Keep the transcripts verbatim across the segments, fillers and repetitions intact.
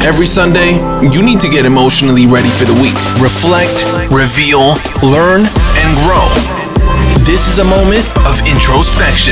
Every Sunday, you need to get emotionally ready for the week. Reflect, reveal, learn, and grow. This is a moment of introspection.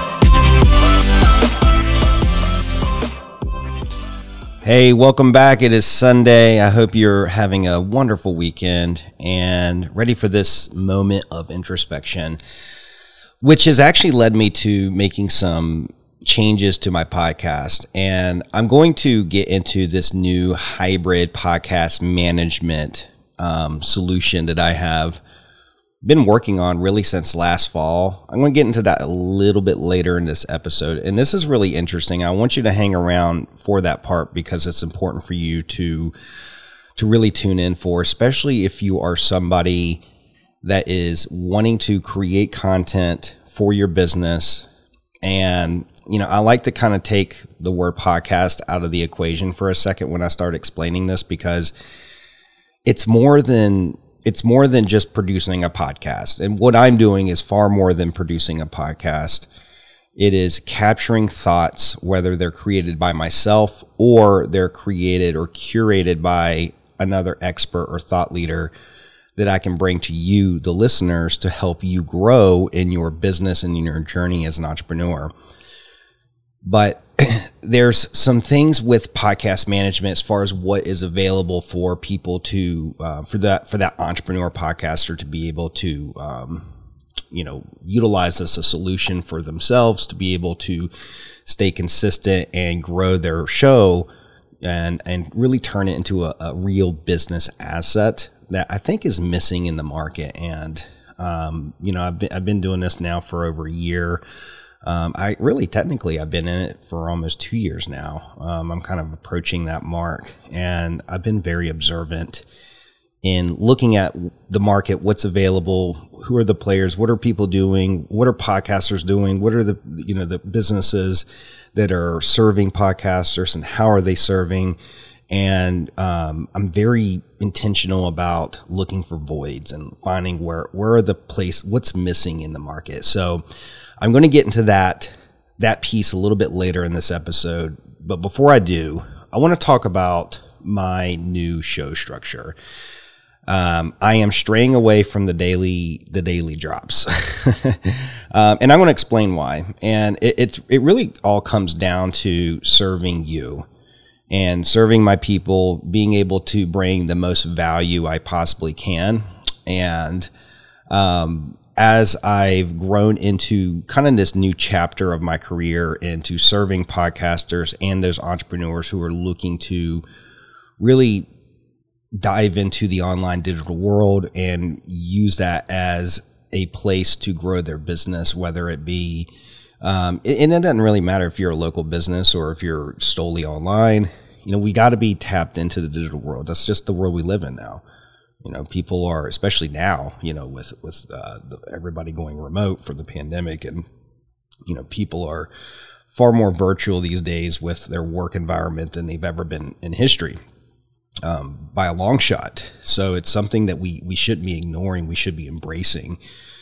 Hey, welcome back. It is Sunday. I hope you're having a wonderful weekend and ready for this moment of introspection, which has actually led me to making some changes to my podcast. And I'm going to get into this new hybrid podcast management um, solution that I have been working on really since last fall. I'm going to get into that a little bit later in this episode. And this is really interesting. I want you to hang around for that part because it's important for you to, to really tune in for, especially if you are somebody that is wanting to create content for your business. And, you know, I like to kind of take the word podcast out of the equation for a second when I start explaining this, because it's more than it's more than just producing a podcast. And what I'm doing is far more than producing a podcast. It is capturing thoughts, whether they're created by myself or they're created or curated by another expert or thought leader that I can bring to you, the listeners, to help you grow in your business and in your journey as an entrepreneur. But there's some things with podcast management as far as what is available for people to, uh, for that, for that entrepreneur podcaster to be able to, um, you know, utilize this as a solution for themselves to be able to stay consistent and grow their show and, and really turn it into a, a real business asset that I think is missing in the market. And, um, you know, I've been, I've been doing this now for over a year. Um, I really, technically, I've been in it for almost two years now. Um, I'm kind of approaching that mark, and I've been very observant in looking at the market, what's available, who are the players, what are people doing, what are podcasters doing, what are the, you know, the businesses that are serving podcasters and how are they serving? And um, I'm very intentional about looking for voids and finding where, where are the place, what's missing in the market. So I'm going to get into that, that piece a little bit later in this episode. But before I do, I want to talk about my new show structure. Um, I am straying away from the daily, the daily drops. um, and I'm going to explain why. And it, it's, it really all comes down to serving you. And serving my people, being able to bring the most value I possibly can. And um, as I've grown into kind of this new chapter of my career into serving podcasters and those entrepreneurs who are looking to really dive into the online digital world and use that as a place to grow their business, whether it be, um, and it doesn't really matter if you're a local business or if you're solely online. You know, we got to be tapped into the digital world. That's just the world we live in now. You know, people are, especially now, you know, with, with uh, the, everybody going remote for the pandemic, and, you know, people are far more virtual these days with their work environment than they've ever been in history, um, by a long shot. So it's something that we, we shouldn't be ignoring. We should be embracing.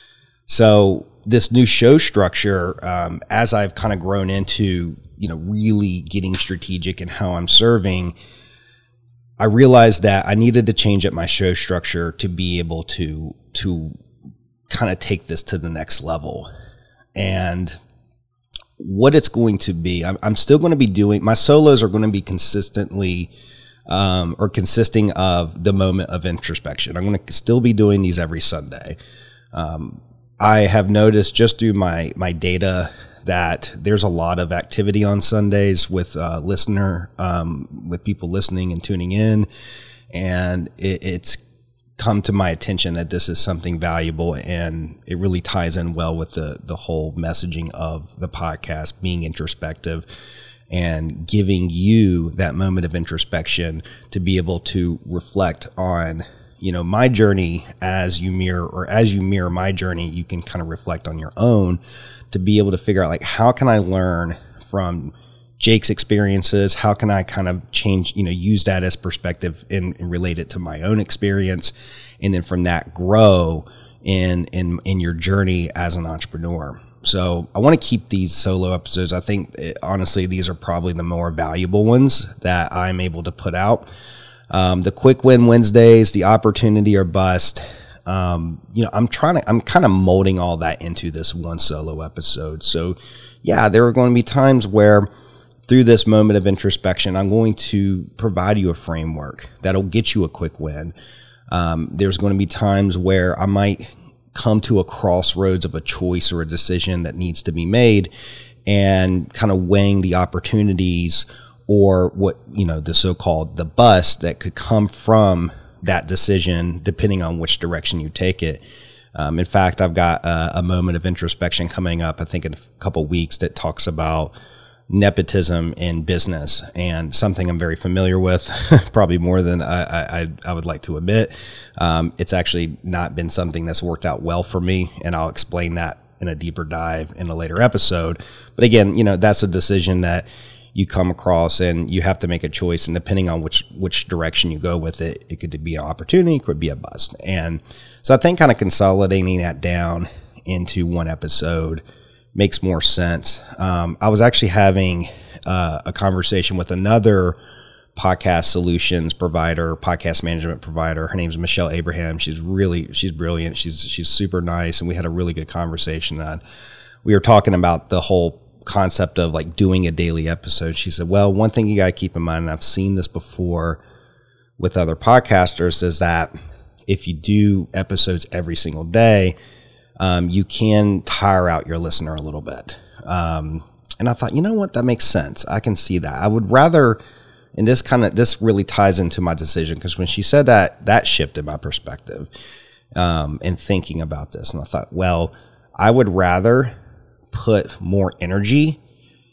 So this new show structure, um, as I've kind of grown into, you know, really getting strategic in how I'm serving, I realized that I needed to change up my show structure to be able to, to kind of take this to the next level. And what it's going to be, I'm, I'm still going to be doing, my solos are going to be consistently, um, or consisting of the moment of introspection. I'm going to still be doing these every Sunday. Um, I have noticed just through my, my data that there's a lot of activity on Sundays with uh, listener, um, with people listening and tuning in. And it, it's come to my attention that this is something valuable, and it really ties in well with the, the whole messaging of the podcast, being introspective and giving you that moment of introspection to be able to reflect on, you know, my journey as you mirror, or as you mirror my journey, you can kind of reflect on your own to be able to figure out, like, how can I learn from Jake's experiences? How can I kind of change, you know, use that as perspective and, and relate it to my own experience? And then from that grow in, in, in your journey as an entrepreneur. So I want to keep these solo episodes. I think, it, honestly, these are probably the more valuable ones that I'm able to put out. Um, the quick win Wednesdays, the opportunity or bust. Um, you know, I'm trying to, I'm kind of molding all that into this one solo episode. So yeah, there are going to be times where through this moment of introspection, I'm going to provide you a framework that'll get you a quick win. Um, there's going to be times where I might come to a crossroads of a choice or a decision that needs to be made, and kind of weighing the opportunities or what, you know, the so-called the bust that could come from that decision, depending on which direction you take it. Um, in fact, I've got a, a moment of introspection coming up, I think in a couple weeks, that talks about nepotism in business, and something I'm very familiar with, probably more than I, I, I would like to admit. Um, it's actually not been something that's worked out well for me, and I'll explain that in a deeper dive in a later episode. But again, you know, that's a decision that you come across, and you have to make a choice, and depending on which which direction you go with it, it could be an opportunity, it could be a bust. And so I think kind of consolidating that down into one episode makes more sense. Um, I was actually having uh, a conversation with another podcast solutions provider, podcast management provider. Her name's Michelle Abraham. She's really, she's brilliant. She's she's super nice, and we had a really good conversation on. We were talking about the whole concept of like doing a daily episode. She said, well, one thing you got to keep in mind, and I've seen this before with other podcasters, is that if you do episodes every single day, um, you can tire out your listener a little bit. Um, and I thought, you know what, that makes sense. I can see that. I would rather, and this kind of, this really ties into my decision, because when she said that, that shifted my perspective um, in thinking about this. And I thought, well, I would rather put more energy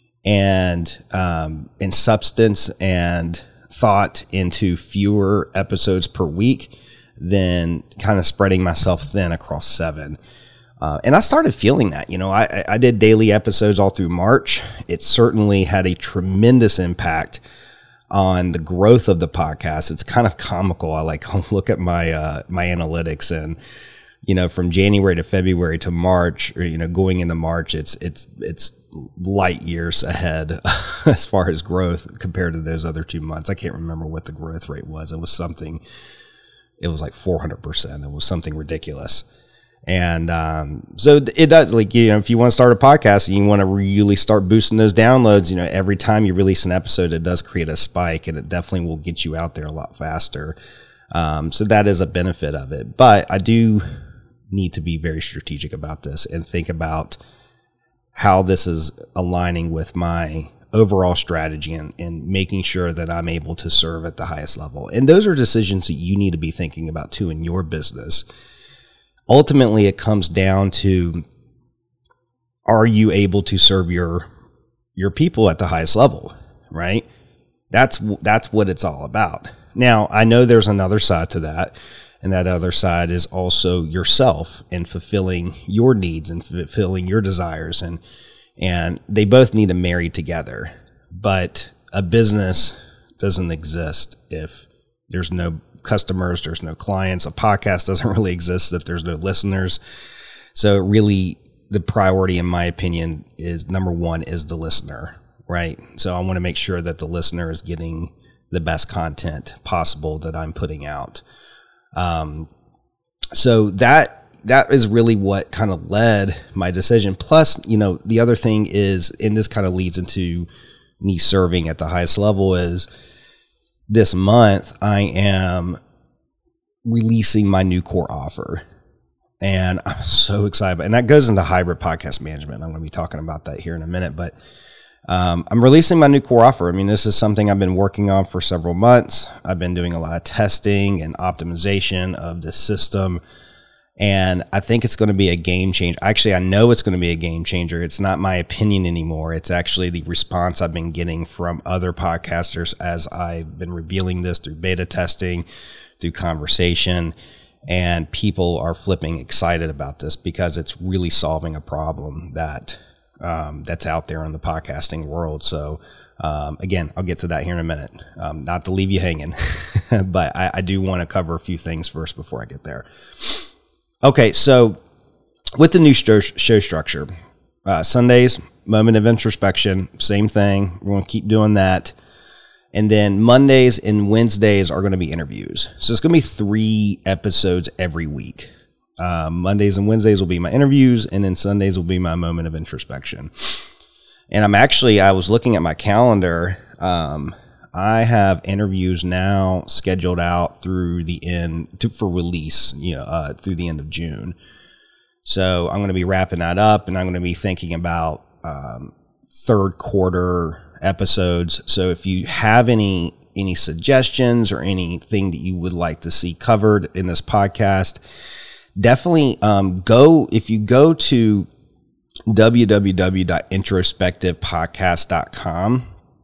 and um, and substance and thought into fewer episodes per week than kind of spreading myself thin across seven. Uh, and I started feeling that, you know, I, I did daily episodes all through March. It certainly had a tremendous impact on the growth of the podcast. It's kind of comical. I like look at my uh, my analytics, and you know, from January to February to March, or, you know, going into March, it's, it's, it's light years ahead as far as growth compared to those other two months. I can't remember what the growth rate was. It was something, it was like four hundred percent. It was something ridiculous. And, um, so it does, like, you know, if you want to start a podcast and you want to really start boosting those downloads, you know, every time you release an episode, it does create a spike, and it definitely will get you out there a lot faster. Um, so that is a benefit of it, but I do need to be very strategic about this and think about how this is aligning with my overall strategy, and, and making sure that I'm able to serve at the highest level. And those are decisions that you need to be thinking about too in your business. Ultimately, it comes down to, are you able to serve your your people at the highest level, right? That's that's what it's all about. Now, I know there's another side to that. And that other side is also yourself, and fulfilling your needs and fulfilling your desires. And, and they both need to marry together. But a business doesn't exist if there's no customers, there's no clients. A podcast doesn't really exist if there's no listeners. So really, the priority, in my opinion, is number one is the listener, right? So I want to make sure that the listener is getting the best content possible that I'm putting out. Um, so that, that is really what kind of led my decision. Plus, you know, the other thing is, and this kind of leads into me serving at the highest level, is this month I am releasing my new core offer, and I'm so excited. And that goes into hybrid podcast management. I'm going to be talking about that here in a minute, but Um, I'm releasing my new core offer. I mean, this is something I've been working on for several months. I've been doing a lot of testing and optimization of this system, and I think it's going to be a game changer. Actually, I know it's going to be a game changer. It's not my opinion anymore. It's actually the response I've been getting from other podcasters as I've been revealing this through beta testing, through conversation, and people are flipping excited about this because it's really solving a problem that Um, that's out there in the podcasting world. So, um, again, I'll get to that here in a minute. Um, not to leave you hanging, but I, I do want to cover a few things first before I get there. Okay. So with the new show, show structure, uh, Sundays, moment of introspection, same thing. We're going to keep doing that. And then Mondays and Wednesdays are going to be interviews. So it's going to be three episodes every week. Uh, Mondays and Wednesdays will be my interviews, and then Sundays will be my moment of introspection. And I'm actually, I was looking at my calendar. Um, I have interviews now scheduled out through the end to, for release, you know, uh, through the end of June. So I'm going to be wrapping that up, and I'm going to be thinking about um, third quarter episodes. So if you have any any suggestions or anything that you would like to see covered in this podcast, definitely um, go, if you go to w w w dot introspective podcast dot com,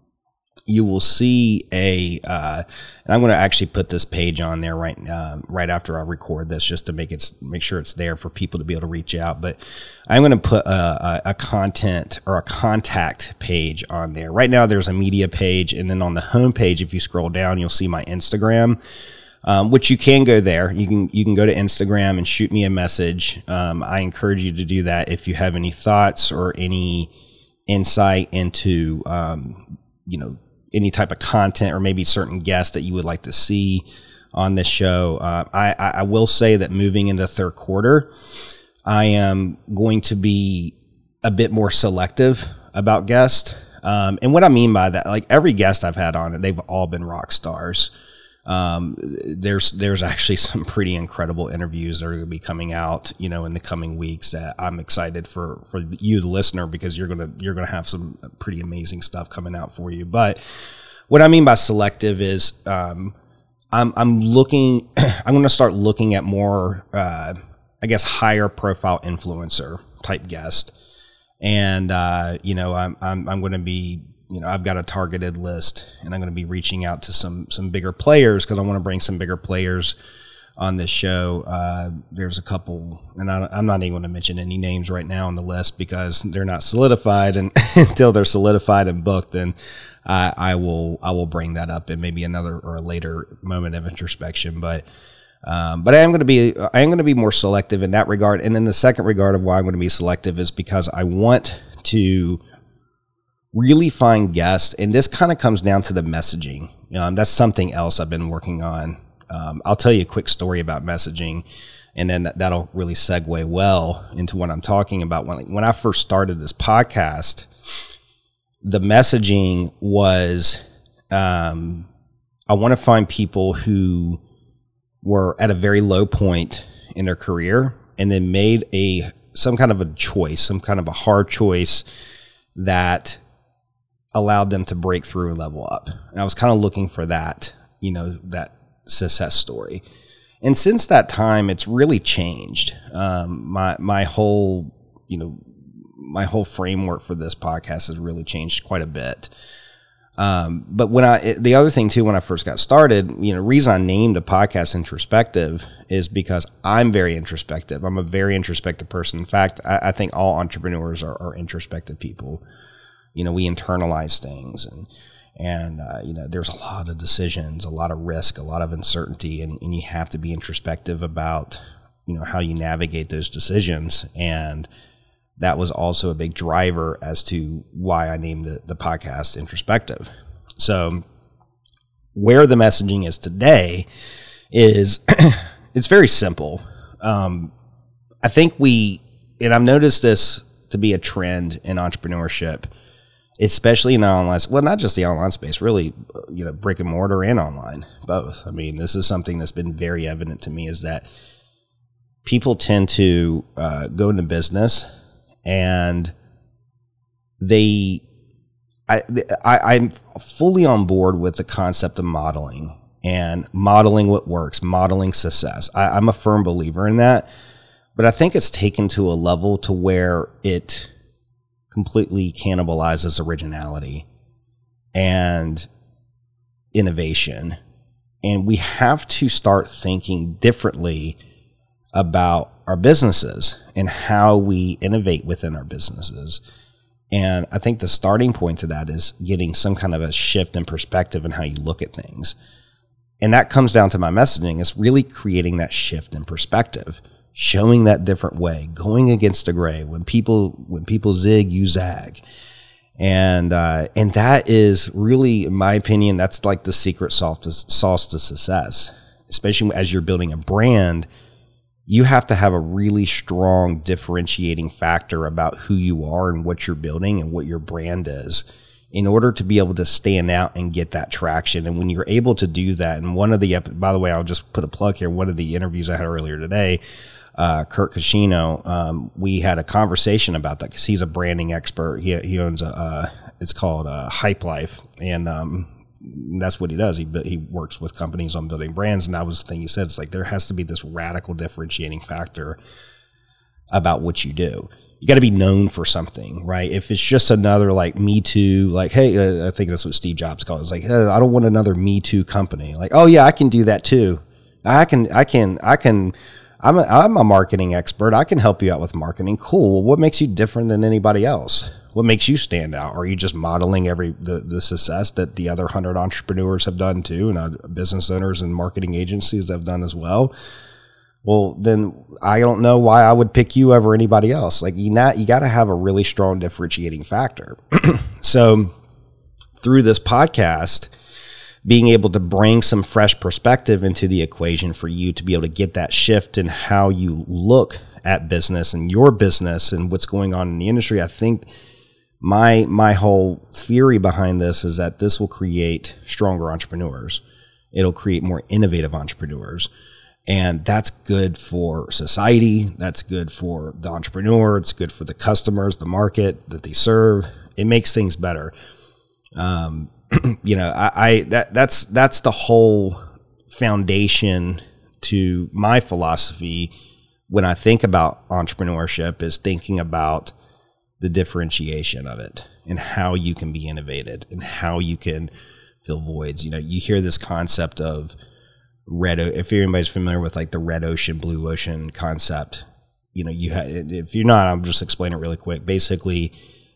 you will see a, uh, and I'm going to actually put this page on there right uh, right after I record this, just to make it make sure it's there for people to be able to reach out. But I'm going to put a, a, a content or a contact page on there. Right now, there's a media page, and then on the home page, if you scroll down, you'll see my Instagram, um, which you can go there. You can you can go to Instagram and shoot me a message. Um, I encourage you to do that if you have any thoughts or any insight into, um, you know, any type of content or maybe certain guests that you would like to see on this show. Uh, I, I will say that moving into third quarter, I am going to be a bit more selective about guests. Um, and what I mean by that, like every guest I've had on it, they've all been rock stars. Um, there's, there's actually some pretty incredible interviews that are going to be coming out, you know, in the coming weeks that I'm excited for, for you, the listener, because you're going to, you're going to have some pretty amazing stuff coming out for you. But what I mean by selective is, um, I'm, I'm looking, I'm going to start looking at more, uh, I guess, higher profile influencer type guest. And, uh, you know, I'm, I'm, I'm going to be, you know, I've got a targeted list, and I'm going to be reaching out to some some bigger players because I want to bring some bigger players on this show. Uh, there's a couple, and I, I'm not even going to mention any names right now on the list because they're not solidified, and until they're solidified and booked, then I, I will I will bring that up in maybe another or a later moment of introspection. But um, but I am going to be I am going to be more selective in that regard. And then the second regard of why I'm going to be selective is because I want to really find guests, and this kind of comes down to the messaging. Um, that's something else I've been working on. Um, I'll tell you a quick story about messaging, and then that, that'll really segue well into what I'm talking about. When, when I first started this podcast, the messaging was, um, I want to find people who were at a very low point in their career and then made a some kind of a choice, some kind of a hard choice that allowed them to break through and level up. And I was kind of looking for that, you know, that success story. And since that time, it's really changed. Um, my, my whole, you know, my whole framework for this podcast has really changed quite a bit. Um, but when I, it, the other thing too, when I first got started, you know, the reason I named the podcast Introspective is because I'm very introspective. I'm a very introspective person. In fact, I, I think all entrepreneurs are, are introspective people. You know, we internalize things, and, and uh, you know, there's a lot of decisions, a lot of risk, a lot of uncertainty, and, and you have to be introspective about, you know, how you navigate those decisions. And that was also a big driver as to why I named the, the podcast Introspective. So where the messaging is today is it's very simple. Um, I think we, and I've noticed this to be a trend in entrepreneurship, especially in the online, well, not just the online space, really, you know, brick and mortar and online, both. I mean, this is something that's been very evident to me, is that people tend to uh, go into business and they, I, I, I'm fully on board with the concept of modeling and modeling what works, modeling success. I, I'm a firm believer in that, but I think it's taken to a level to where it completely cannibalizes originality and innovation. And we have to start thinking differently about our businesses and how we innovate within our businesses. And I think the starting point to that is getting some kind of a shift in perspective in how you look at things. And that comes down to my messaging. It's really creating that shift in perspective. showing that different way, going against the grain. When people when people zig, you zag. And uh, and that is really, in my opinion, that's like the secret sauce to, sauce to success. Especially as you're building a brand, you have to have a really strong differentiating factor about who you are and what you're building and what your brand is in order to be able to stand out and get that traction. And when you're able to do that, and one of the, by the way, I'll just put a plug here, one of the interviews I had earlier today, Uh, Kurt Cascino, um, we had a conversation about that because he's a branding expert. He he owns a, uh, it's called uh, Hype Life, and um, that's what he does. He he works with companies on building brands, and that was the thing he said. It's like there has to be this radical differentiating factor about what you do. You got to be known for something, right? If it's just another like Me Too, like, hey, uh, I think that's what Steve Jobs called it. It's like, hey, I don't want another Me Too company. Like, oh yeah, I can do that too. I can, I can, I can. I'm a, I'm a marketing expert. I can help you out with marketing. Cool. Well, what makes you different than anybody else? What makes you stand out? Are you just modeling every the, the success that the other hundred entrepreneurs have done too, and uh, business owners and marketing agencies have done as well? Well, then I don't know why I would pick you over anybody else. Like you not, you got to have a really strong differentiating factor. So through this podcast, being able to bring some fresh perspective into the equation for you to be able to get that shift in how you look at business and your business and what's going on in the industry. I think my my whole theory behind this is that this will create stronger entrepreneurs. It'll create more innovative entrepreneurs. And that's good for society. That's good for the entrepreneur. It's good for the customers, the market that they serve. It makes things better. Um, You know, I, I that that's that's the whole foundation to my philosophy when I think about entrepreneurship, is thinking about the differentiation of it and how you can be innovated and how you can fill voids. You know, you hear this concept of red. If anybody's familiar with like the red ocean, blue ocean concept, you know, you ha- if you're not, I'll just explain it really quick. Basically,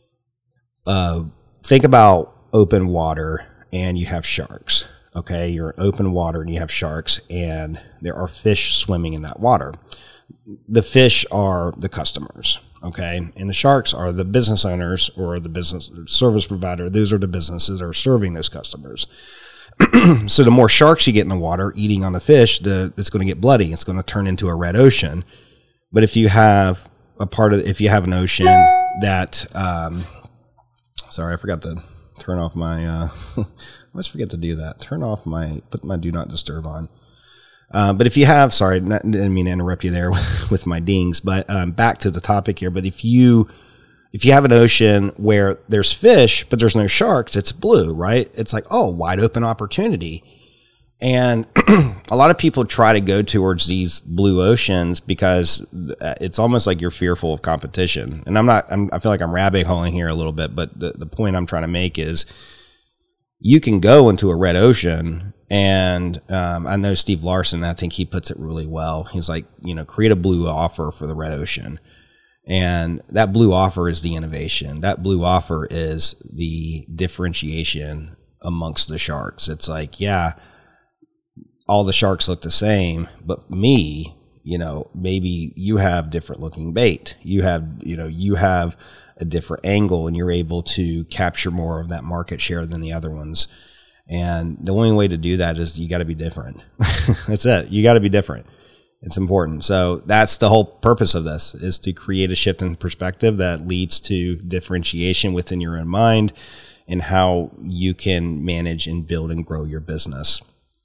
uh, think about open water and you have sharks. Okay, you're in open water and you have sharks, and there are fish swimming in that water. The fish are the customers, okay, and the sharks are the business owners or the business service provider. Those are the businesses that are serving those customers. So the more sharks you get in the water eating on the fish, the it's going to get bloody. It's going to turn into a red ocean. But if you have a part of, if you have an ocean that, um, sorry, I forgot to turn off my, uh, I always forget to do that. Turn off my, put my do not disturb on. Uh, but if you have, sorry, not, didn't mean to interrupt you there with my dings, but um, back to the topic here. But if you, if you have an ocean where there's fish, but there's no sharks, it's blue, right? It's like, oh, wide open opportunity. And a lot of people try to go towards these blue oceans because it's almost like you're fearful of competition. And I'm not, I'm, I feel like I'm rabbit holing here a little bit, but the, the point I'm trying to make is you can go into a red ocean. And um, I know Steve Larson, I think he puts it really well. He's like, you know, create a blue offer for the red ocean. And that blue offer is the innovation. That blue offer is the differentiation amongst the sharks. It's like, yeah, all the sharks look the same, but me, you know, maybe you have different looking bait. You have, you know, you have a different angle and you're able to capture more of that market share than the other ones. And the only way to do that is you got to be different. That's it. You got to be different. It's important. So that's the whole purpose of this, is to create a shift in perspective that leads to differentiation within your own mind and how you can manage and build and grow your business.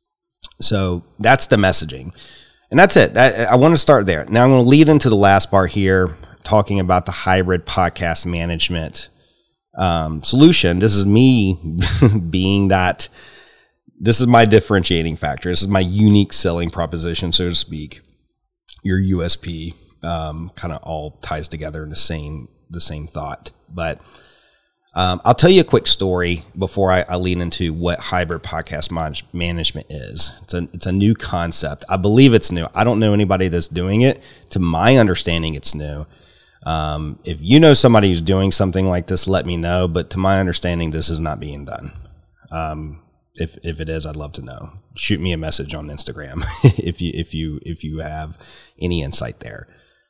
So that's the messaging. And that's it. I, I want to start there. Now I'm going to lead into the last part here, talking about the hybrid podcast management um, solution. This is me being that, this is my differentiating factor. This is my unique selling proposition, so to speak. Your U S P um, kind of all ties together in the same, the same thought. But Um, I'll tell you a quick story before I, I lean into what hybrid podcast man- management is. It's a, it's a new concept. I believe it's new. I don't know anybody that's doing it. To my understanding, it's new. Um, if you know somebody who's doing something like this, let me know. But to my understanding, this is not being done. Um, If if it is, I'd love to know. Shoot me a message on Instagram if you if you if you have any insight there.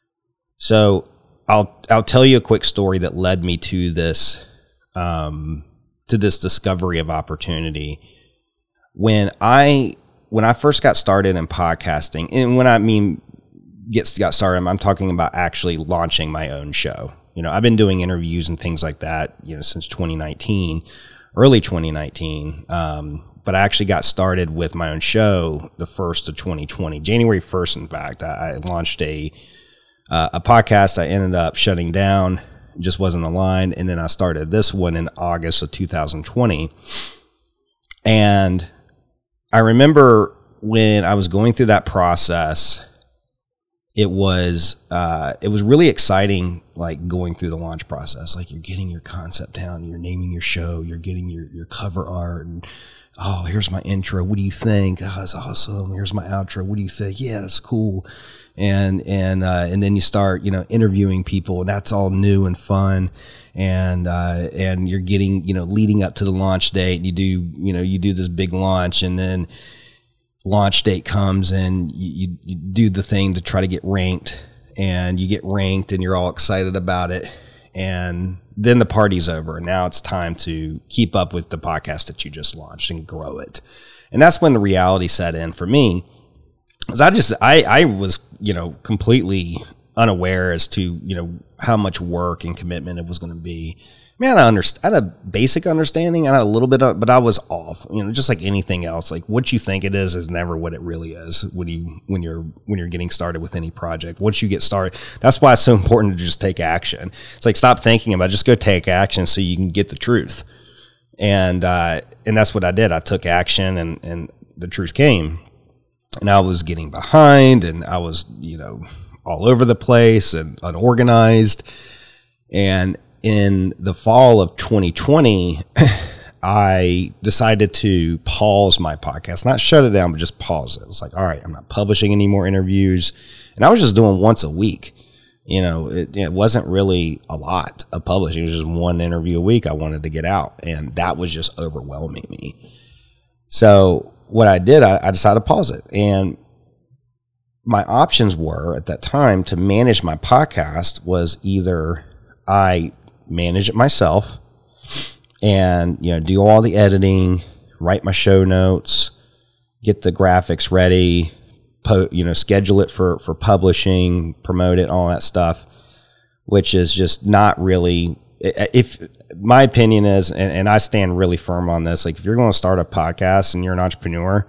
So I'll I'll tell you a quick story that led me to this um, to this discovery of opportunity. When I when I first got started in podcasting, and when I mean gets got started, I'm talking about actually launching my own show. You know, I've been doing interviews and things like that, you know, since twenty nineteen, early twenty nineteen. Um, but I actually got started with my own show the first of twenty twenty, January first. In fact, I, I launched a uh, a podcast. I ended up shutting down, just wasn't aligned, and then I started this one in August of two thousand twenty. And I remember when I was going through that process, it was uh, it was really exciting, like going through the launch process. Like you're getting your concept down, you're naming your show, you're getting your, your cover art, and oh, here's my intro. What do you think? Oh, that's awesome. Here's my outro. What do you think? Yeah, that's cool. And and uh, and then you start, you know, interviewing people, and that's all new and fun. And uh, and you're getting, you know, leading up to the launch date. You do, you know, you do this big launch, and then launch date comes, and you, you do the thing to try to get ranked, and you get ranked, and you're all excited about it. And then the party's over, and now it's time to keep up with the podcast that you just launched and grow it. And that's when the reality set in for me. Because I just, I, I was, you know, completely unaware as to, you know, how much work and commitment it was going to be. I mean, I, underst- I had a basic understanding, I had a little bit of, but I was off, you know, just like anything else. Like what you think it is is never what it really is when you, when you're, when you're getting started with any project. Once you get started, that's why it's so important to just take action. It's like, stop thinking about it, just go take action so you can get the truth. And, uh, and that's what I did. I took action, and, and the truth came, and I was getting behind, and I was, you know, all over the place and unorganized. And in the fall of twenty twenty, I decided to pause my podcast, not shut it down, but just pause it. It was like, all right, I'm not publishing any more interviews. And I was just doing once a week. You know, it, it wasn't really a lot of publishing. It was just one interview a week I wanted to get out. And that was just overwhelming me. So what I did, I, I decided to pause it. And my options were at that time to manage my podcast was either I manage it myself and, you know, do all the editing, write my show notes, get the graphics ready, po- you know, schedule it for, for publishing, promote it, all that stuff, which is just not really, if my opinion is, and, and I stand really firm on this, like if you're going to start a podcast and you're an entrepreneur,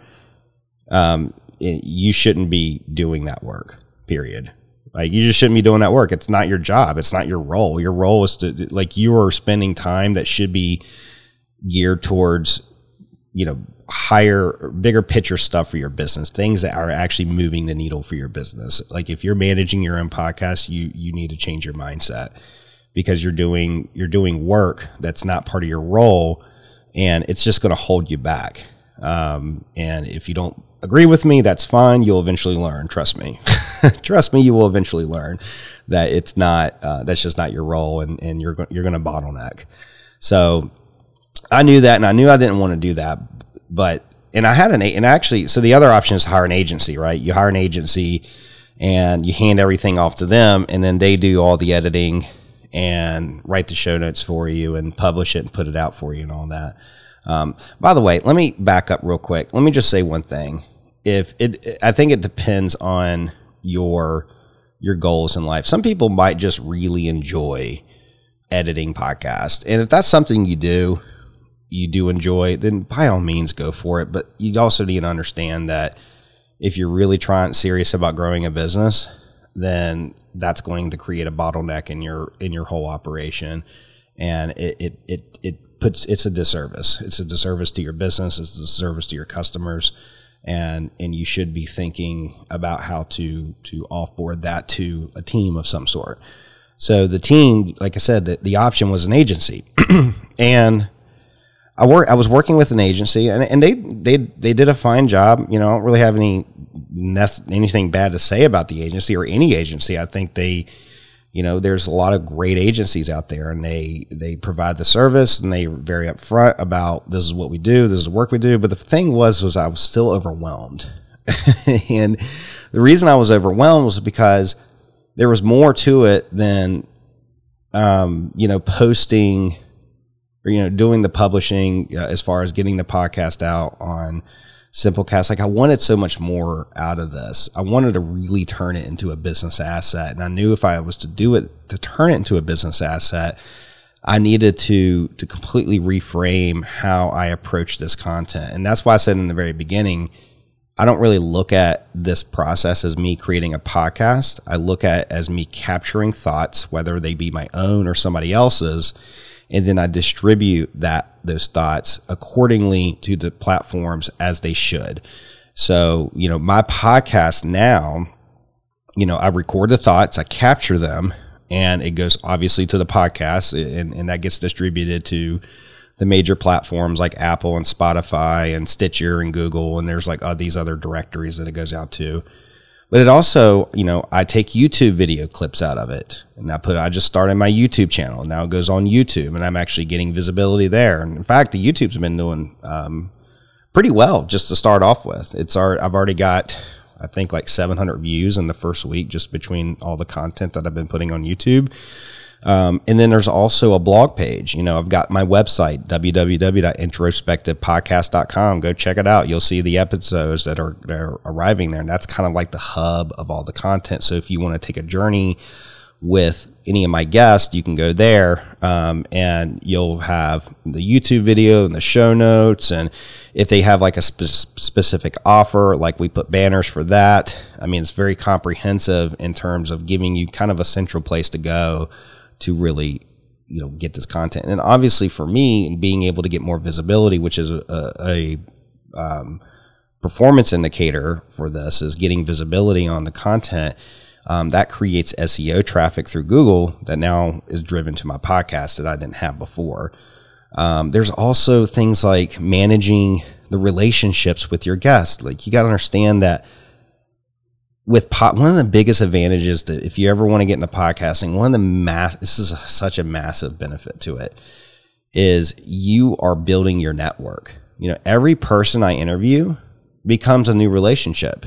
um, you shouldn't be doing that work, period. Like you just shouldn't be doing that work. It's not your job. It's not your role. Your role is to, like, you are spending time that should be geared towards, you know, higher, bigger picture stuff for your business, things that are actually moving the needle for your business. Like if you're managing your own podcast, you, you need to change your mindset, because you're doing, you're doing work that's not part of your role, and it's just going to hold you back. Um, and if you don't agree with me, that's fine. You'll eventually learn. Trust me. Trust me, you will eventually learn that it's not, uh, that's just not your role, and, and you're, go- you're going to bottleneck. So I knew that, and I knew I didn't want to do that, but, and I had an, and actually, so the other option is hire an agency, right? You hire an agency and you hand everything off to them, and then they do all the editing and write the show notes for you and publish it and put it out for you and all that. Um, by the way, let me back up real quick. Let me just say one thing. If it, I think it depends on your, your goals in life. Some people might just really enjoy editing podcasts. And if that's something you do, you do enjoy, then by all means go for it. But you also need to understand that if you're really trying serious about growing a business, then that's going to create a bottleneck in your, in your whole operation. And it, it, it, it puts, it's a disservice. It's a disservice to your business. It's a disservice to your customers. And and you should be thinking about how to to offboard that to a team of some sort. So the team, like I said, the, the option was an agency, and I work. I was working with an agency, and, and they they they did a fine job. You know, I don't really have any anything bad to say about the agency or any agency. I think they You know, there's a lot of great agencies out there, and they, they provide the service, and they're very upfront about this is what we do, this is the work we do. But the thing was, was I was still overwhelmed. And the reason I was overwhelmed was because there was more to it than, um, you know, posting or, you know, doing the publishing uh, as far as getting the podcast out on Simplecast. Like, I wanted so much more out of this. I wanted to really turn it into a business asset. And I knew if I was to do it, to turn it into a business asset, I needed to, to completely reframe how I approach this content. And that's why I said in the very beginning, I don't really look at this process as me creating a podcast. I look at it as me capturing thoughts, whether they be my own or somebody else's, and then I distribute that those thoughts accordingly to the platforms as they should. So, you know, my podcast now, you know, I record the thoughts, I capture them, and it goes obviously to the podcast, and, and that gets distributed to the major platforms like Apple and Spotify and Stitcher and Google, and there's like all these other directories that it goes out to. But it also, you know, I take YouTube video clips out of it, and I put, I just started my YouTube channel, and now it goes on YouTube, and I'm actually getting visibility there. And in fact, the YouTube's been doing um, pretty well just to start off with. It's our, I've already got, I think, like seven hundred views in the first week just between all the content that I've been putting on YouTube. Um, and then there's also a blog page. You know, I've got my website, w w w dot introspective podcast dot com. Go check it out. You'll see the episodes that are, that are arriving there. And that's kind of like the hub of all the content. So if you want to take a journey with any of my guests, you can go there, um, and you'll have the YouTube video and the show notes. And if they have like a spe- specific offer, like we put banners for that. I mean, it's very comprehensive in terms of giving you kind of a central place to go to really, you know, get this content. And obviously for me, being able to get more visibility, which is a, a, a um, performance indicator for this, is getting visibility on the content. Um, that creates S E O traffic through Google that now is driven to my podcast that I didn't have before. Um, there's also things like managing the relationships with your guests. Like, you got to understand that with po- one of the biggest advantages that if you ever want to get into podcasting, one of the mass, this is a, such a massive benefit to it, is you are building your network. You know, every person I interview becomes a new relationship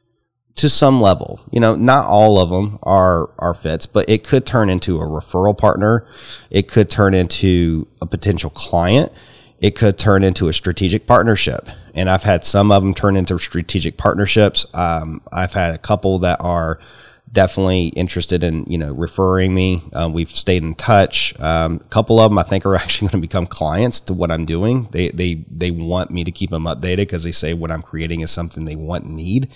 to some level. You know, not all of them are, are fits, but it could turn into a referral partner. It could turn into a potential client. It could turn into a strategic partnership. And I've had some of them turn into strategic partnerships. Um, I've had a couple that are definitely interested in, you know, referring me. Uh, we've stayed in touch. Um, a couple of them I think are actually going to become clients to what I'm doing. They, they, they want me to keep them updated because they say what I'm creating is something they want and need.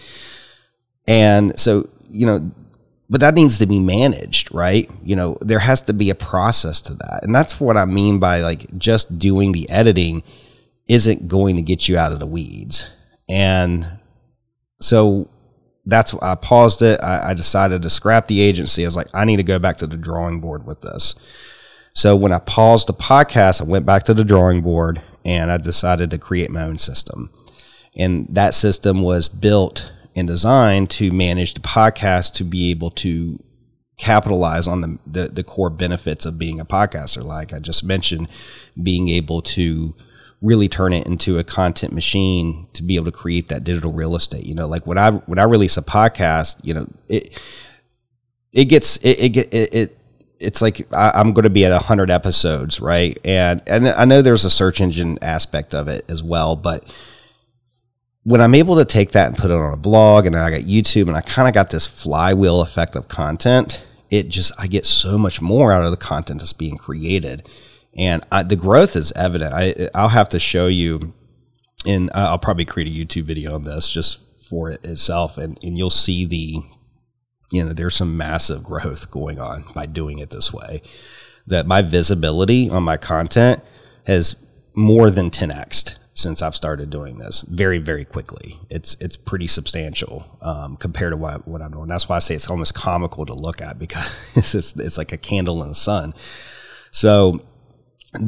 And so, you know, but that needs to be managed, right? You know, there has to be a process to that. And that's what I mean by, like, just doing the editing isn't going to get you out of the weeds. And so that's why I paused it. I, I decided to scrap the agency. I was like, I need to go back to the drawing board with this. So when I paused the podcast, I went back to the drawing board and I decided to create my own system. And that system was built and designed to manage the podcast to be able to capitalize on the, the the core benefits of being a podcaster. Like I just mentioned, being able to really turn it into a content machine to be able to create that digital real estate. You know, like when I when I release a podcast, you know, it it gets it it it, it it's like I, I'm going to be at a hundred episodes, right? And and I know there's a search engine aspect of it as well, but when I'm able to take that and put it on a blog, and I got YouTube, and I kind of got this flywheel effect of content, it just, I get so much more out of the content that's being created. And I, the growth is evident. I, I'll have to show you, and I'll probably create a YouTube video on this just for it itself, and, and you'll see the, you know, there's some massive growth going on by doing it this way. That my visibility on my content has more than ten x'd since I've started doing this very, very quickly. It's it's pretty substantial um, compared to what, what I'm doing. That's why I say it's almost comical to look at, because it's just, it's like a candle in the sun. So that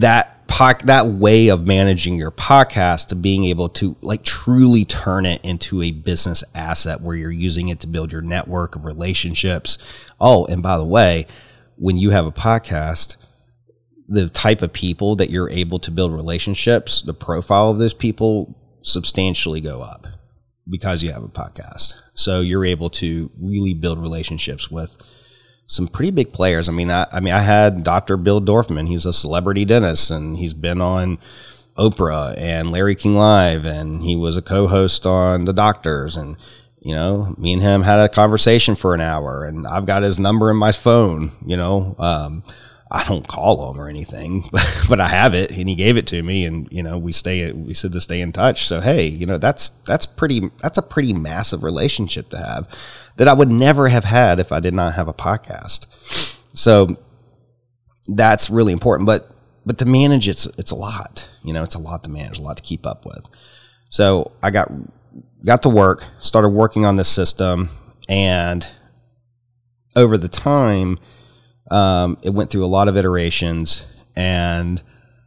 po- that way of managing your podcast to being able to like truly turn it into a business asset where you're using it to build your network of relationships. Oh, and by the way, when you have a podcast, the type of people that you're able to build relationships, the profile of those people substantially go up because you have a podcast. So you're able to really build relationships with some pretty big players. I mean, I, I mean, I had Doctor Bill Dorfman. He's a celebrity dentist, and he's been on Oprah and Larry King Live, and he was a co-host on The Doctors. And you know, me and him had a conversation for an hour, and I've got his number in my phone. You know, um, I don't call him or anything, but, but I have it, and he gave it to me, and you know, we stay, we said to stay in touch. So hey, you know, that's that's pretty, that's a pretty massive relationship to have that I would never have had if I did not have a podcast. So that's really important. But but to manage, it's it's a lot. You know, it's a lot to manage, a lot to keep up with. So I got got to work, started working on this system, and over the time, um, it went through a lot of iterations. And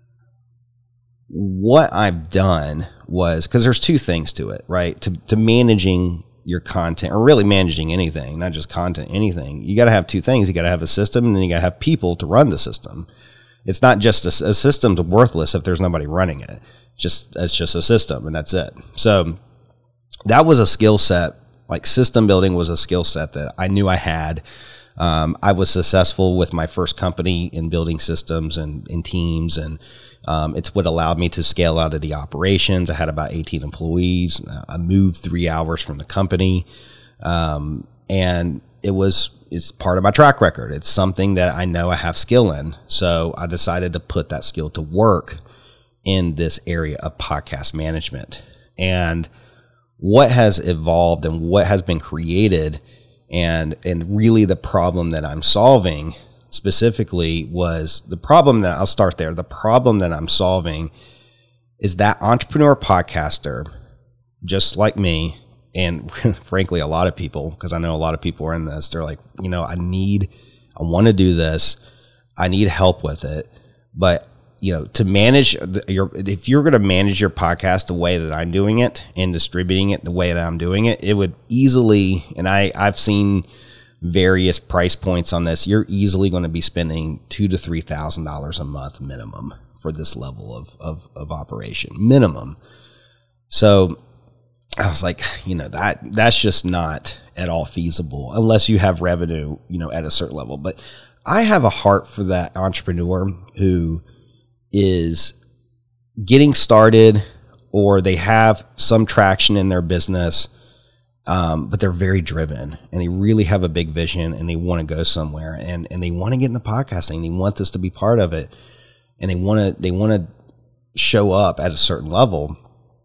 what I've done was, because there's two things to it, right? To to managing your content, or really managing anything, not just content, anything, you got to have two things. You got to have a system, and then you got to have people to run the system. It's not just a, a system's worthless if there's nobody running it. Just it's just a system, and that's it. So that was a skill set. Like system building was a skill set that I knew I had. Um, I was successful with my first company in building systems and in teams, and um, it's what allowed me to scale out of the operations. I had about eighteen employees. I moved three hours from the company, um, and it was it's part of my track record. It's something that I know I have skill in. So I decided to put that skill to work in this area of podcast management. And what has evolved and what has been created, and and really the problem that I'm solving specifically was the problem that I'll start there. The problem that I'm solving is that entrepreneur podcaster, just like me, and frankly, a lot of people, because I know a lot of people are in this, they're like, you know, I need, I want to do this. I need help with it. But, you know, to manage your, if you're going to manage your podcast the way that I'm doing it and distributing it the way that I'm doing it, it would easily, and I, I've seen various price points on this, you're easily going to be spending two to three thousand dollars a month minimum for this level of, of, of operation, minimum. So I was like, you know, that that's just not at all feasible unless you have revenue, you know, at a certain level. But I have a heart for that entrepreneur who is getting started, or they have some traction in their business, um, but they're very driven and they really have a big vision and they want to go somewhere, and, and they want to get into podcasting. They want this to be part of it, and they want to they want to show up at a certain level.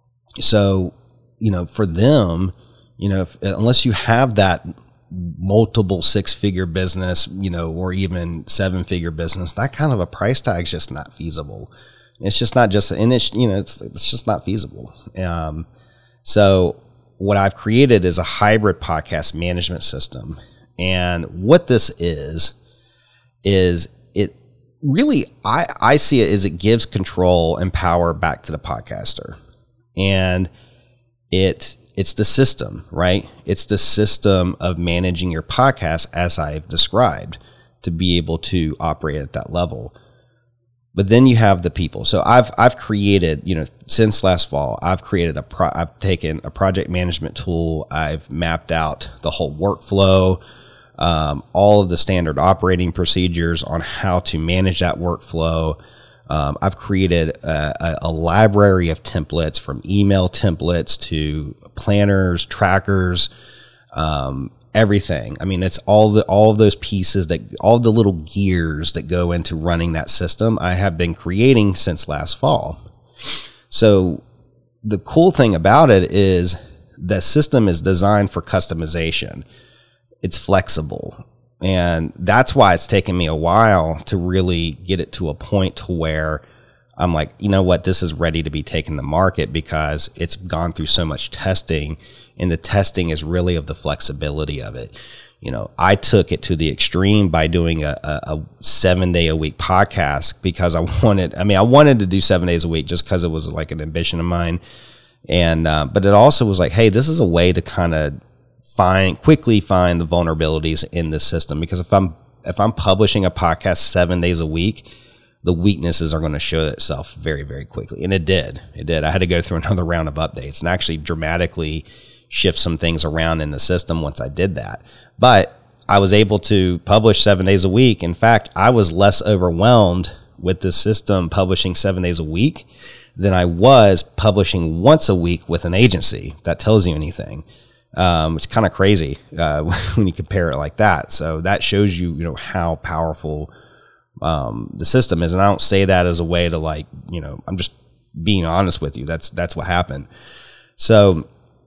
So, you know, for them, you know, if, unless you have that multiple six-figure business, you know, or even seven-figure business, that kind of a price tag is just not feasible. It's just not just, and it's, you know, it's it's just not feasible. Um, so what I've created is a hybrid podcast management system, and what this is is it really, I I see it as it gives control and power back to the podcaster, and it. It's the system, right? It's the system of managing your podcast as I've described to be able to operate at that level. But then you have the people. So I've I've created, you know, since last fall, I've created a pro, I've taken a project management tool. I've mapped out the whole workflow, um, all of the standard operating procedures on how to manage that workflow. Um, I've created a, a library of templates, from email templates to planners, trackers, um, everything. I mean, it's all the all of those pieces, that all the little gears that go into running that system, I have been creating since last fall. So the cool thing about it is the system is designed for customization. It's flexible. And that's why it's taken me a while to really get it to a point to where I'm like, you know what, this is ready to be taken to market, because it's gone through so much testing, and the testing is really of the flexibility of it. you know, I took it to the extreme by doing a, a, a seven day a week podcast because I wanted, I mean, I wanted to do seven days a week just because it was like an ambition of mine. And, uh, but it also was like, hey, this is a way to kind of find, quickly find the vulnerabilities in this system. Because if I'm, if I'm publishing a podcast seven days a week, the weaknesses are going to show itself very, very quickly. And it did, it did. I had to go through another round of updates and actually dramatically shift some things around in the system once I did that. But I was able to publish seven days a week. In fact, I was less overwhelmed with the system publishing seven days a week than I was publishing once a week with an agency. If that tells you anything. Um, it's kind of crazy uh, when you compare it like that. So that shows you, you know, how powerful um, the system is. And I don't say that as a way to like, you know, I'm just being honest with you. That's that's what happened. So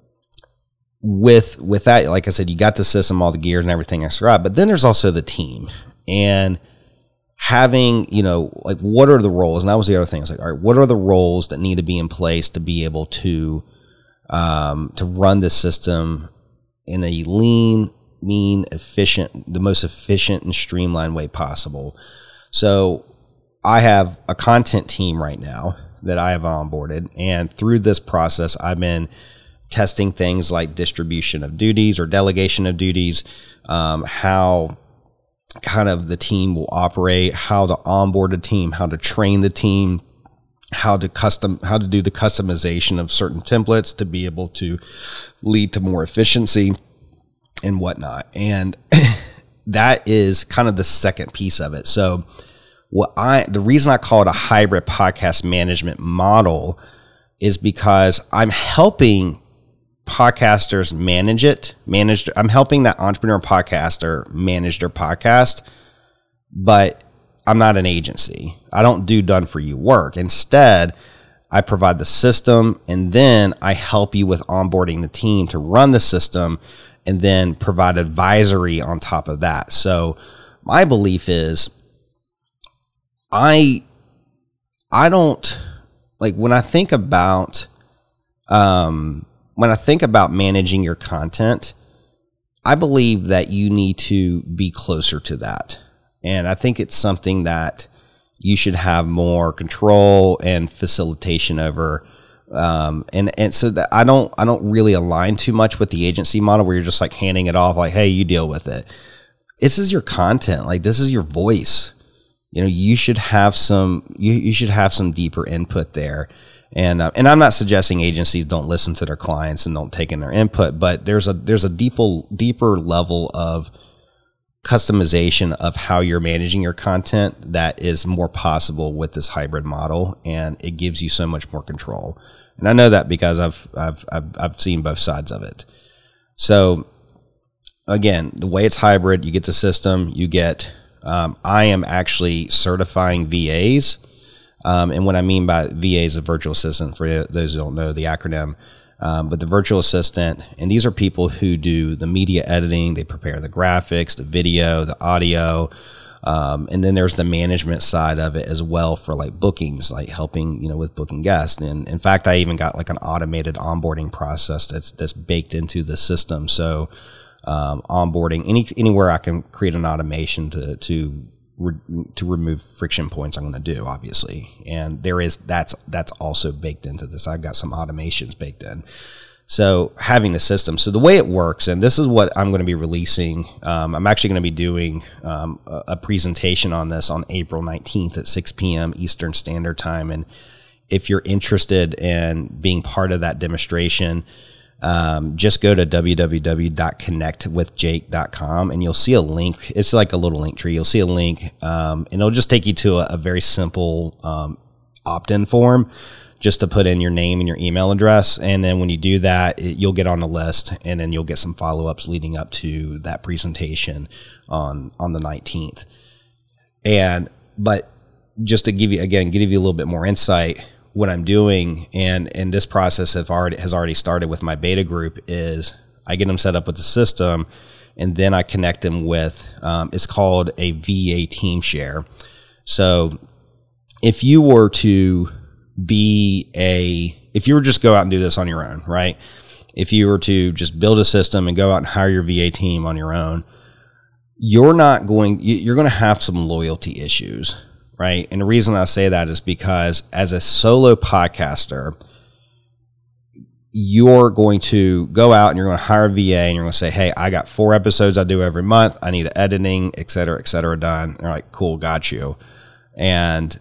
with with that, like I said, you got the system, all the gears and everything extra, but then there's also the team and having, you know, like what are the roles? And that was the other thing. It's like, all right, what are the roles that need to be in place to be able to um, to run the system in a lean, mean, efficient, the most efficient and streamlined way possible. So I have a content team right now that I have onboarded, and through this process, I've been testing things like distribution of duties or delegation of duties, um, how kind of the team will operate, how to onboard a team, how to train the team, how to custom, how to do the customization of certain templates to be able to lead to more efficiency and whatnot. And that is kind of the second piece of it. So what I, the reason I call it a hybrid podcast management model is because I'm helping podcasters manage it, manage, I'm helping that entrepreneur podcaster manage their podcast, but I'm not an agency. I don't do done for you work. Instead, I provide the system and then I help you with onboarding the team to run the system and then provide advisory on top of that. So my belief is I, I don't like when I think about, um, when I think about managing your content, I believe that you need to be closer to that. And I think it's something that you should have more control and facilitation over. Um, and, and so that I don't, I don't really align too much with the agency model where you're just like handing it off like, hey, you deal with it. This is your content. Like this is your voice. You know, you should have some, you, you should have some deeper input there. And uh, and I'm not suggesting agencies don't listen to their clients and don't take in their input, but there's a there's a deeper deeper level of customization of how you're managing your content that is more possible with this hybrid model, and it gives you so much more control. And I know that because I've I've I've, I've seen both sides of it. So again, the way it's hybrid, you get the system, you get. Um, I am actually certifying V As. Um, and what I mean by V A is a virtual assistant, for those who don't know the acronym, um, but the virtual assistant, and these are people who do the media editing, they prepare the graphics, the video, the audio, um, and then there's the management side of it as well for like bookings, like helping, you know, with booking guests. And in fact, I even got like an automated onboarding process that's that's baked into the system. So um, onboarding any anywhere I can create an automation to to Re- to remove friction points, I'm going to do, obviously. And there is, that's, that's also baked into this. I've got some automations baked in. So having the system, so the way it works, and this is what I'm going to be releasing. Um, I'm actually going to be doing um, a, a presentation on this on April nineteenth at six p.m. Eastern Standard Time. And if you're interested in being part of that demonstration, Um, just go to w w w dot connect with jake dot com and you'll see a link. It's like a little link tree. You'll see a link, um, and it'll just take you to a, a very simple um, opt-in form just to put in your name and your email address. And then when you do that, it, you'll get on the list, and then you'll get some follow-ups leading up to that presentation on on the nineteenth. And but just to give you, again, give you a little bit more insight, what I'm doing, and, and this process have already, has already started with my beta group, is I get them set up with the system, and then I connect them with, um, it's called a V A team share. So if you were to be a, if you were just go out and do this on your own, right? If you were to just build a system and go out and hire your V A team on your own, you're not going, you're going to have some loyalty issues, right? And the reason I say that is because as a solo podcaster, you're going to go out and you're going to hire a V A and you're going to say, hey, I got four episodes I do every month. I need editing, et cetera, et cetera, done. And they're like, cool, got you. And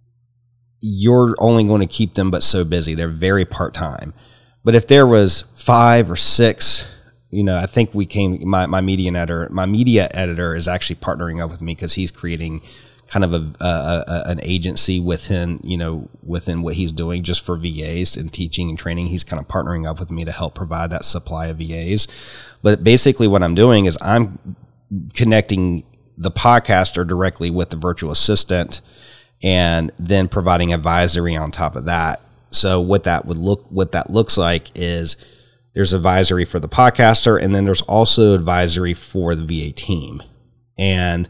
you're only going to keep them but so busy. They're very part-time. But if there was five or six, you know, I think we came, my, my media editor, my media editor is actually partnering up with me because he's creating kind of a, a, a an agency within, you know, within what he's doing just for V As and teaching and training. He's kind of partnering up with me to help provide that supply of V As. But basically what I'm doing is I'm connecting the podcaster directly with the virtual assistant and then providing advisory on top of that. So what that would look, what that looks like is there's advisory for the podcaster, and then there's also advisory for the V A team. And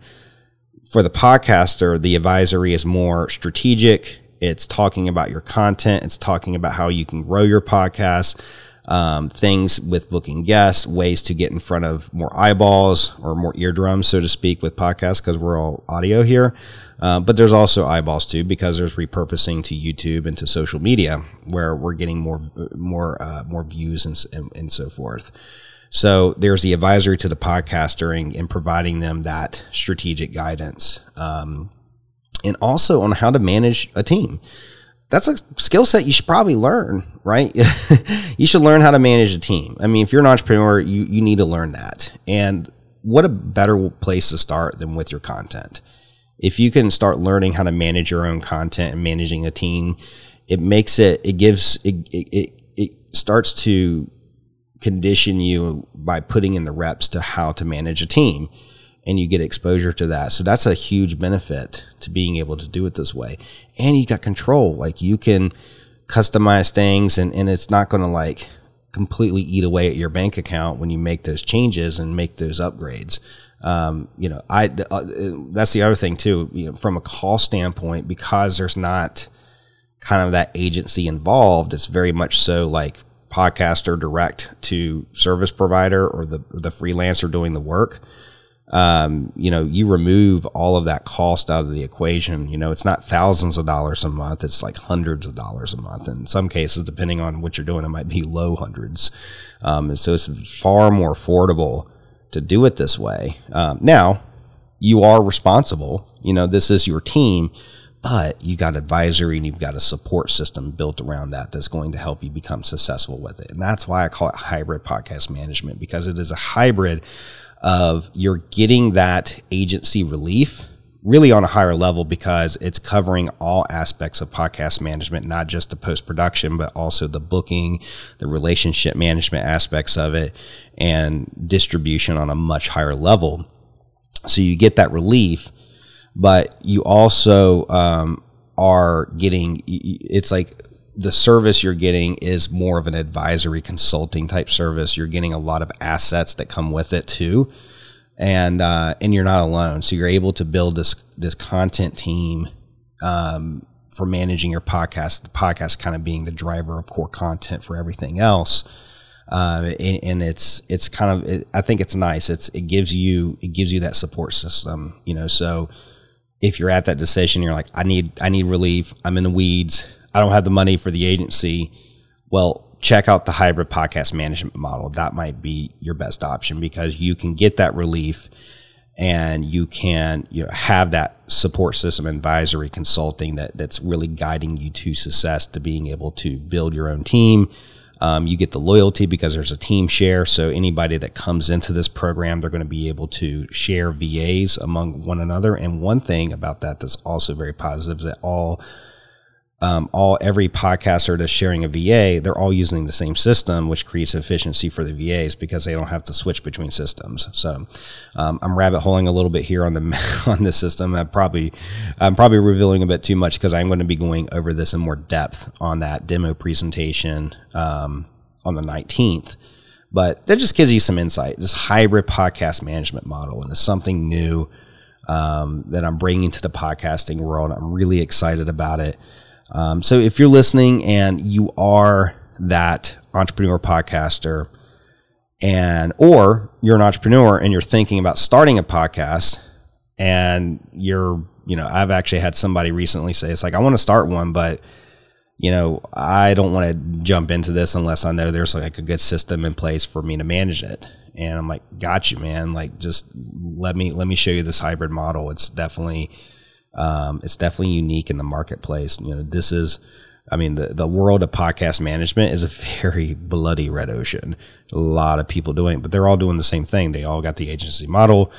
for the podcaster, the advisory is more strategic. It's talking about your content. It's talking about how you can grow your podcast, um, things with booking guests, ways to get in front of more eyeballs or more eardrums, so to speak, with podcasts, because we're all audio here. Uh, but there's also eyeballs too, because there's repurposing to YouTube and to social media where we're getting more, more, uh, more views and, and, and so forth. So there's the advisory to the podcaster and, and providing them that strategic guidance, um, and also on how to manage a team. That's a skill set you should probably learn, right? You should learn how to manage a team. I mean, if you're an entrepreneur, you, you need to learn that. And what a better place to start than with your content. If you can start learning how to manage your own content and managing a team, it makes it, it gives, it, it, it starts to condition you by putting in the reps to how to manage a team, and you get exposure to that. So that's a huge benefit to being able to do it this way. And you got control, like you can customize things, and, and it's not going to like completely eat away at your bank account when you make those changes and make those upgrades. Um, you know, I, uh, that's the other thing too, you know, from a cost standpoint, because there's not kind of that agency involved. It's very much so like podcaster direct to service provider or the, the freelancer doing the work. Um, you know, you remove all of that cost out of the equation. You know, it's not thousands of dollars a month. It's like hundreds of dollars a month. In some cases, depending on what you're doing, it might be low hundreds. Um, and so it's far more affordable to do it this way. Um, now you are responsible, you know, this is your team, but you got advisory and you've got a support system built around that that's going to help you become successful with it. And that's why I call it hybrid podcast management, because it is a hybrid of you're getting that agency relief really on a higher level, because it's covering all aspects of podcast management, not just the post-production, but also the booking, the relationship management aspects of it, and distribution on a much higher level. So you get that relief, but you also um, are getting, it's like the service you're getting is more of an advisory consulting type service. You're getting a lot of assets that come with it too. And, uh, and you're not alone. So you're able to build this, this content team, um, for managing your podcast, the podcast kind of being the driver of core content for everything else. Uh, and, and it's, it's kind of, it, I think it's nice. It's, it gives you, it gives you that support system, you know, so if you're at that decision, you're like, I need, I need relief. I'm in the weeds. I don't have the money for the agency. Well, check out the hybrid podcast management model. That might be your best option, because you can get that relief and you can, you know, have that support system, advisory consulting that that's really guiding you to success, to being able to build your own team. Um, you get the loyalty because there's a team share. So anybody that comes into this program, they're going to be able to share V As among one another. And one thing about that that's also very positive is that all Um, all every podcaster that's sharing a V A, they're all using the same system, which creates efficiency for the V As because they don't have to switch between systems. So um, I'm rabbit holing a little bit here on the on this system. I probably I'm probably revealing a bit too much, because I'm going to be going over this in more depth on that demo presentation um, on the nineteenth. But that just gives you some insight. This hybrid podcast management model, and it's something new um, that I'm bringing to the podcasting world. I'm really excited about it. Um, so if you're listening and you are that entrepreneur podcaster And, or you're an entrepreneur and you're thinking about starting a podcast and you're, you know, I've actually had somebody recently say, it's like, I want to start one, but you know, I don't want to jump into this unless I know there's like a good system in place for me to manage it. And I'm like, got you, man. Like, just let me, let me show you this hybrid model. It's definitely, um, it's definitely unique in the marketplace. You know, this is, I mean, the, the world of podcast management is a very bloody red ocean. A lot of people doing it, but they're all doing the same thing. They all got the agency model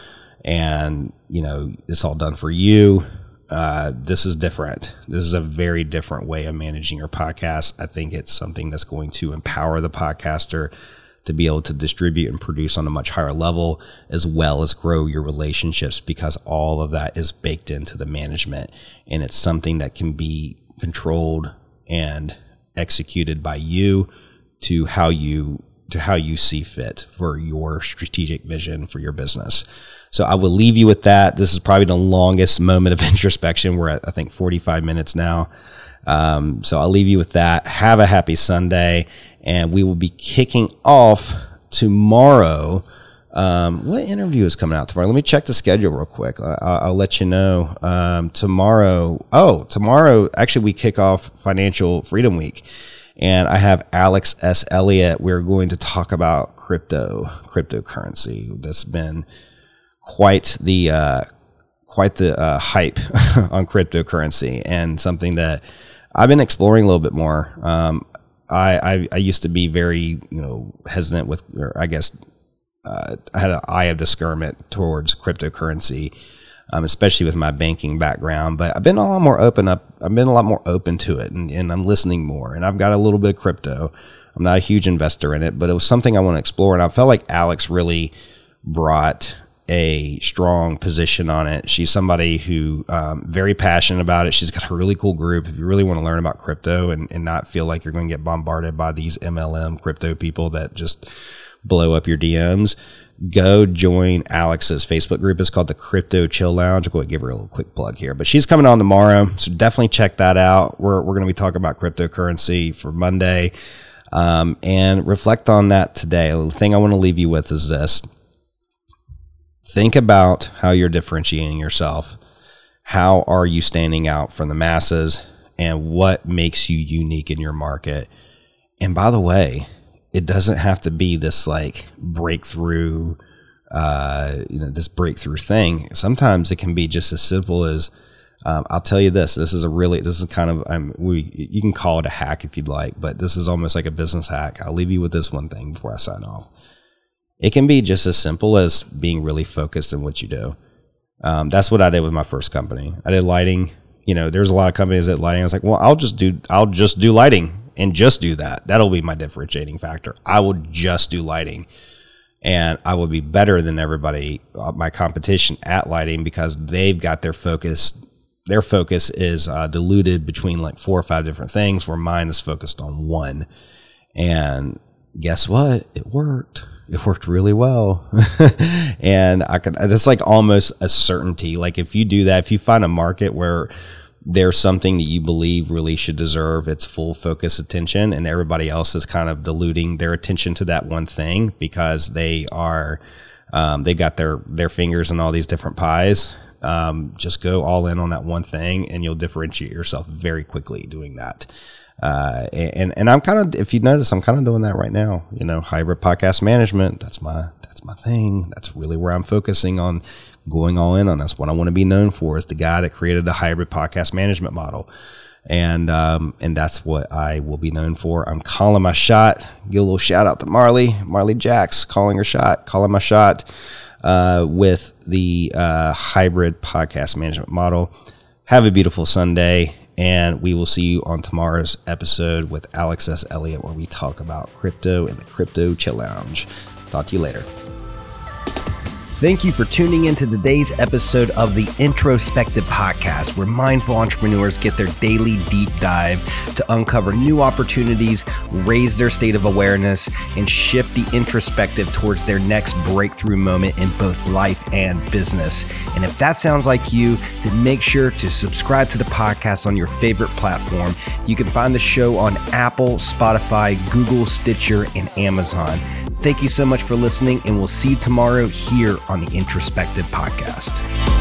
and, you know, it's all done for you. Uh, this is different. This is a very different way of managing your podcast. I think it's something that's going to empower the podcaster to be able to distribute and produce on a much higher level, as well as grow your relationships, because all of that is baked into the management, and it's something that can be controlled and executed by you to how you to how you see fit for your strategic vision for your business. So I will leave you with that. This is probably the longest moment of introspection. We're at, I think, forty-five minutes now. Um, so I'll leave you with that. Have a happy Sunday, and we will be kicking off tomorrow. Um, what interview is coming out tomorrow? Let me check the schedule real quick. I'll, I'll let you know. Um, tomorrow, oh, tomorrow, actually, we kick off Financial Freedom Week, and I have Alex S. Elliott. We're going to talk about crypto, cryptocurrency. That's been quite the uh, quite the uh, hype on cryptocurrency, and something that I've been exploring a little bit more. Um, I, I I used to be very you know hesitant with, or I guess uh, I had an eye of discernment towards cryptocurrency, um, especially with my banking background. But I've been a lot more open up. I've been a lot more open to it, and, and I'm listening more. And I've got a little bit of crypto. I'm not a huge investor in it, but it was something I want to explore, and I felt like Alex really brought a strong position on it. She's somebody who um, very passionate about it. She's got a really cool group. If you really want to learn about crypto and, and not feel like you're going to get bombarded by these M L M crypto people that just blow up your D Ms, go join Alex's Facebook group. It's called the Crypto Chill Lounge. I'll go ahead and give her a little quick plug here, but she's coming on tomorrow. So definitely check that out. We're, we're going to be talking about cryptocurrency for Monday, um, and reflect on that today. The thing I want to leave you with is this. Think about how you're differentiating yourself. How are you standing out from the masses, and what makes you unique in your market? And by the way, it doesn't have to be this like breakthrough, uh, you know, this breakthrough thing. Sometimes it can be just as simple as, um, I'll tell you this, this is a really, this is kind of, I'm, we, you can call it a hack if you'd like, but this is almost like a business hack. I'll leave you with this one thing before I sign off. It can be just as simple as being really focused in what you do. Um, that's what I did with my first company. I did lighting. You know, there's a lot of companies that lighting. I was like, well, I'll just do, I'll just do lighting and just do that. That'll be my differentiating factor. I will just do lighting, and I will be better than everybody, uh, my competition at lighting, because they've got their focus. Their focus is uh, diluted between like four or five different things, where mine is focused on one. And guess what? It worked. It worked really well. And I could, that's like almost a certainty. Like if you do that, if you find a market where there's something that you believe really should deserve its full focus attention, and everybody else is kind of diluting their attention to that one thing because they are, um, they got their, their fingers in all these different pies. Um, just go all in on that one thing, and you'll differentiate yourself very quickly doing that. Uh, and, and I'm kind of, if you notice, I'm kind of doing that right now, you know, hybrid podcast management. That's my, that's my thing. That's really where I'm focusing on going all in on. That's what I want to be known for, is the guy that created the hybrid podcast management model. And, um, and that's what I will be known for. I'm calling my shot. Give a little shout out to Marley, Marley Jacks, calling her shot, calling my shot, uh, with the, uh, hybrid podcast management model. Have a beautiful Sunday. And we will see you on tomorrow's episode with Alex S. Elliott, where we talk about crypto in the Crypto Chill Lounge. Talk to you later. Thank you for tuning in to today's episode of the Introspective Podcast, where mindful entrepreneurs get their daily deep dive to uncover new opportunities, raise their state of awareness, and shift the introspective towards their next breakthrough moment in both life and business. And if that sounds like you, then make sure to subscribe to the podcast on your favorite platform. You can find the show on Apple, Spotify, Google, Stitcher, and Amazon. Thank you so much for listening, and we'll see you tomorrow here on the Introspective Podcast.